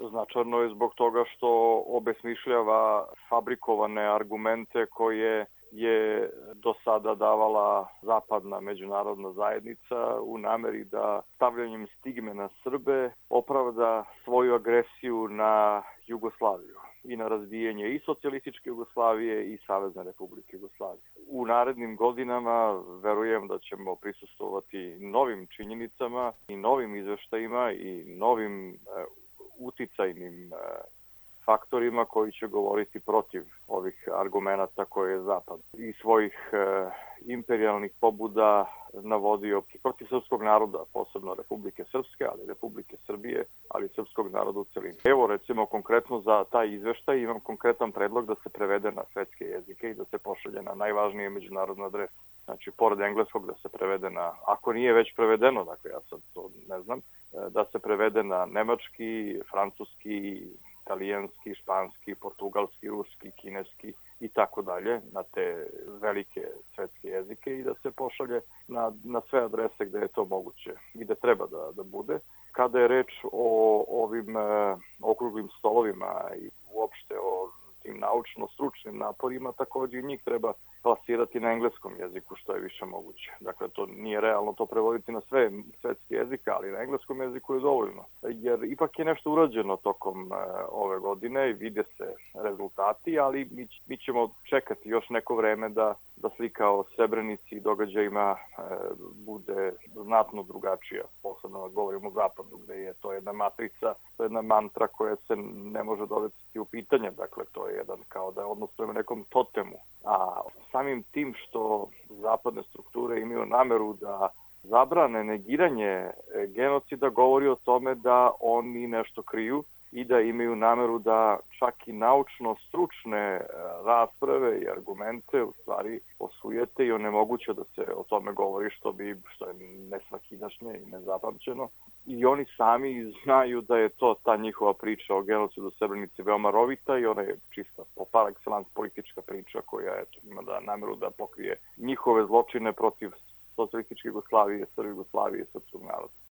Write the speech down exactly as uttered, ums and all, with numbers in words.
Značajno je zbog toga što obesmišljava fabrikovane argumente koje je do sada davala zapadna međunarodna zajednica u nameri da stavljanjem stigme na Srbe opravda svoju agresiju na Jugoslaviju i na razbijanje i socijalističke Jugoslavije i Savezne Republike Jugoslavije. U narednim godinama verujem da ćemo prisustvovati novim činjenicama i novim izveštajima i novim e, uticajnim e, faktorima koji će govoriti protiv ovih argumenata koje je Zapad i svojih e, imperijalnih pobuda navodio protiv srpskog naroda, posebno Republike Srpske, ali Republike Srbije, ali i srpskog naroda u celini. Evo recimo konkretno za taj izveštaj imam konkretan predlog da se prevede na svetske jezike i da se pošalje na najvažnije međunarodne adrese. Znači, pored engleskog da se prevede na, ako nije već prevedeno, dakle ja sad to ne znam, da se prevede na nemački, francuski, italijanski, španski, portugalski, ruski, kineski i tako dalje, na te velike svetske jezike i da se pošalje na, na sve adrese gde je to moguće i da treba da, da bude. Kada je reč o ovim e, okruglim stolovima i uopšte o tim naučno-stručnim naporima, takođe i njih treba plasirati na engleskom jeziku što je više moguće. Dakle, to nije realno to prevoditi na sve svetske jezike, ali na engleskom jeziku je dovoljno. Jer ipak je nešto urađeno tokom e, ove godine i vide se rezultati, ali mi, mi ćemo čekati još neko vreme da, da slika o Srebrenici i događajima e, bude znatno drugačija. Posebno govorimo o Zapadu, gde je to jedna matrica, to je jedna mantra koja se ne može dovesti u pitanje. Dakle, to je jedan kao da je odnos prema nekom totemu. A samim tim što zapadne strukture imaju nameru da zabrane negiranje genocida govori o tome da oni nešto kriju i da imaju nameru da čak i naučno-stručne rasprave i argumente u stvari osujete i onemoguće da se o tome govori što bi što je nesvakidašnje i nezapamćeno. I oni sami znaju da je to ta njihova priča o genocidu u Srebrenici veoma rovita i ona je čista po par excellence politička priča koja eto, ima da nameru da pokrije njihove zločine protiv socijalističke Jugoslavije, Srbije Jugoslavije i srpskog naroda.